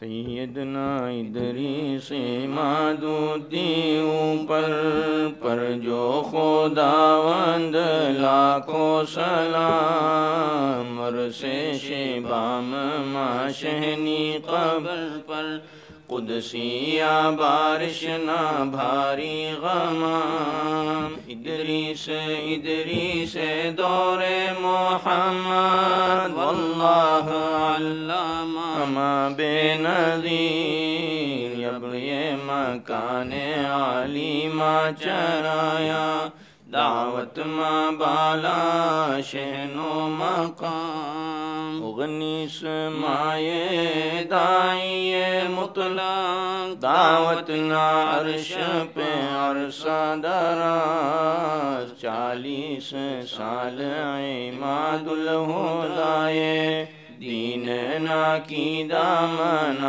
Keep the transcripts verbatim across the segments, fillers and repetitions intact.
سیدنا ادریس مادودی اوپر پر جو خداوند لاکھوں سلام، مرسے شبام ماں شہنی قبر پر قدسیہ بارش نہ بھاری غمام، ادریس ادریس دور محمد واللہ علامہ بے نظیر، ابر مکان عالی ماں چرایا، دعوت ماں بالا شہن و مقام، اغنیس مائے دائی مطلق، دعوت نہ عرش پہ عرصہ دراز، چالیس سال عماد الہدایے دین نا کی دامن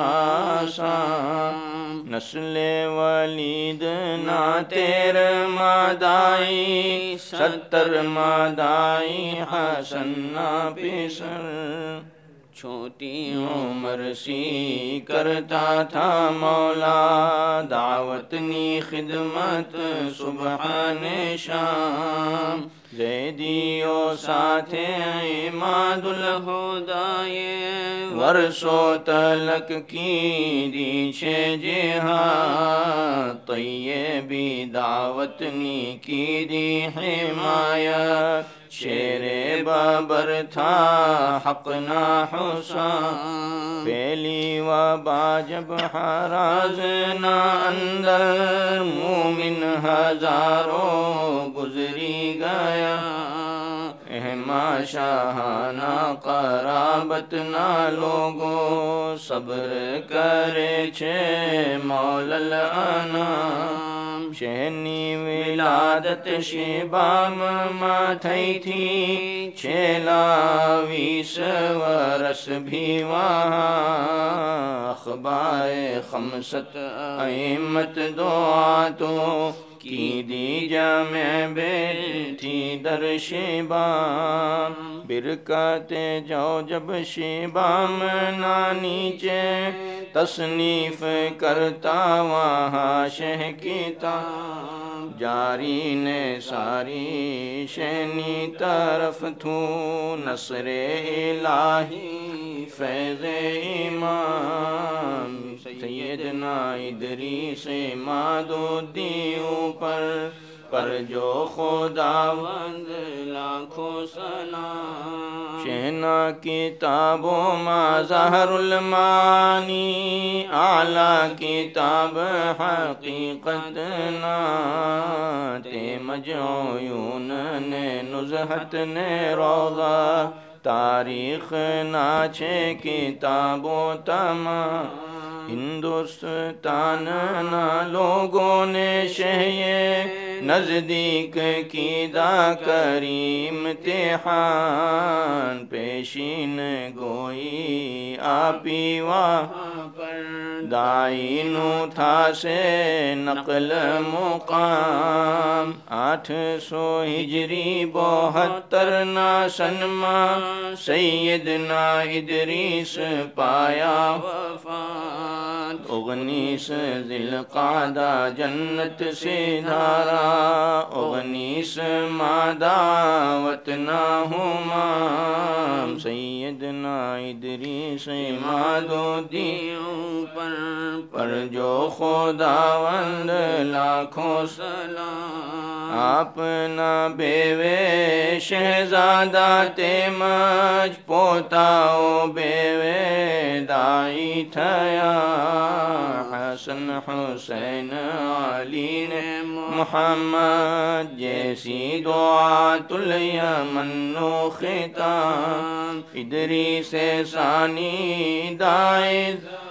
آراسام، نسل ولید نا تیر مادائی، ستر مادائی حسن نا پسر، چھوٹی عمر سی کرتا تھا مولا، دعوت نی خدمت سبحان شام، زیدیو ساتھ عماد الہدایے، ورسو تلک کی دی چھے جہاد، طیبی دعوت نی کی دی حمایت، شیر بابر تھا حق نہ حسام، پہلی وبا جب حراز نہ اندر، مومن ہزاروں گزری گیا، اہما شاہانہ قرابت نہ لوگو، صبر کرے چھے مولا الانام، شہنی ولادت شبام ماں تھئی تھی، چھیلاویس ورس بھی وہاں، اخبار خمست ائمت دعاتوں کی دی جامع بیٹھی در شبام، برکت جو جب شبام نہ نیچے، تصنیف کرتا وہاں شہ کتاب، جاری نے ساری شہنی طرف تھو، نصر الہی فیض امام، سیدنا ادریس مادودی اوپر پر جو خداوند لاکھوں سلام، شہنا کتابوں ما ظہر المعانی، اعلیٰ کتاب حقیقت نات مجعیون نے نزہت نے روضہ، تاریخ ناچے کتابوں تمام، ہندوستان نہ لوگوں نے شہیے نزدیک کی دا کریم امتحان، پیشین گوئی آپی وہاں پر، دائی نو تھا سے نقل مقام، آٹھ سو ہجری بہتر نا سنما، سیدنا ادریس پایا وفات، اغنیس ذی القعدہ جنت سے دھارا، اغنیس ماں دعوت نہ ہمام، سیدنا ادریس مادودی اوپر پر جو خداوند لاکھوں سلام، اپنا بیوے شہزادہ تیمج، پوتاؤ بیوے دائی تھیا، حسن حسین علی نے محمد جیسی دعات الیمن و خطاب، ادریس ثانی دائی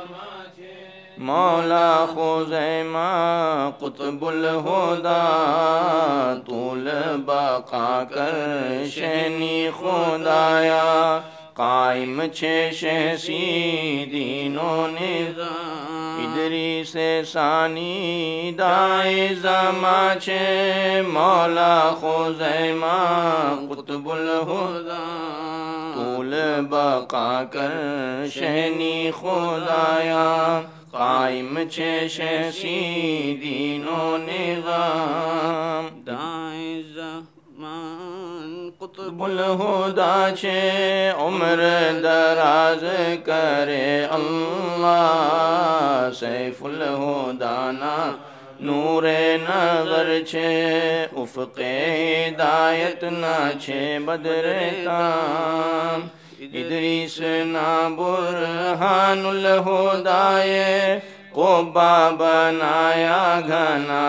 مولا خزیمہ قطب الہدا، طول بقا کر شہنی خدایا، قائم چھے شہسی دین و نظام، ادریس ثانی دائی زماں چھے مولا خزیمہ قطب الہدا، طول بقا کر شہنی خدایا قائم چھ شیسی دین و نظام دائیں زمان قطب الہدا چھے عمر دراز کرے اللہ سیف الہدانا نور نظر چھے افق ہدایت نا چھے بدر تام ادریس نا برہان الہدائے قبا بنایا گھنا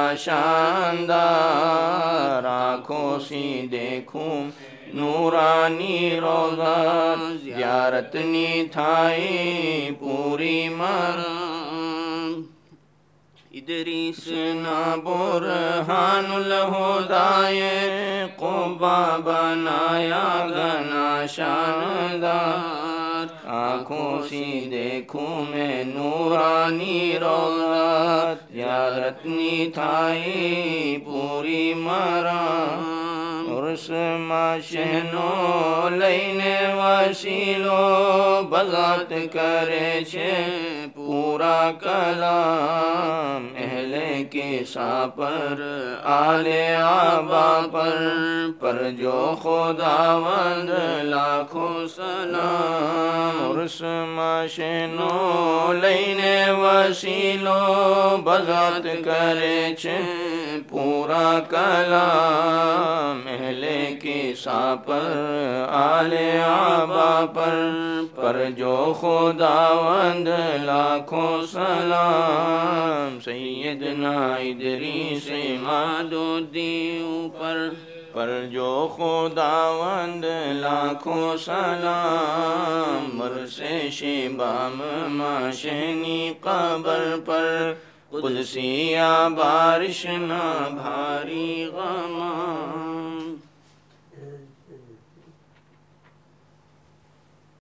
شاندار آنکھوں سی دیکھوں نورانی روضہ زیارت نی تھائی پوری مرام ادریس نا برہان الہدائے قبا بنایا گھنا شاندار آنکھوں سی دیکھوں میں نورانی روضہ زیارت نی تھائی پوری مرام عرس ما شہنو لینے وسیلو بذات کرے چھے پورا کلام اہل کسا پر آل آبا پر پر جو خداوند لاکھوں سلام عرس ما شہنو لینے وسیلو بذات کرے چھے پورا کلام اہل کسا پر آل آبا پر پر جو خداوند لاکھوں سلام سیدنا ادریس مادودی اوپر پر جو خداوند لاکھوں سلام مرسے شبام ماشنی قبر پر قدسیہ بارش نہ بھاری غمام